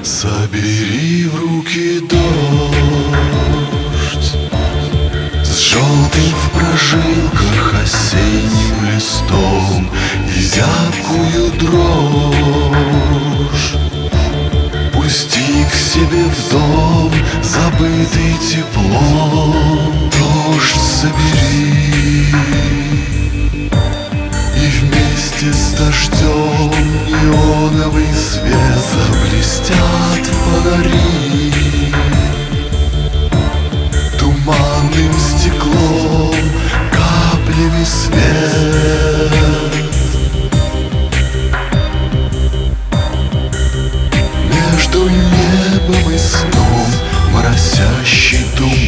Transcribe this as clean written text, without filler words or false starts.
Собери в руки дождь с желтым в прожилках осенним листом и зябкую дрожь. Пусти к себе в дом, забытый теплом. Дождь собери, и вместе с дождем неоновый свет заблестят фонари. Туманным стеклом, каплями свет. Между небом и сном моросящий туман.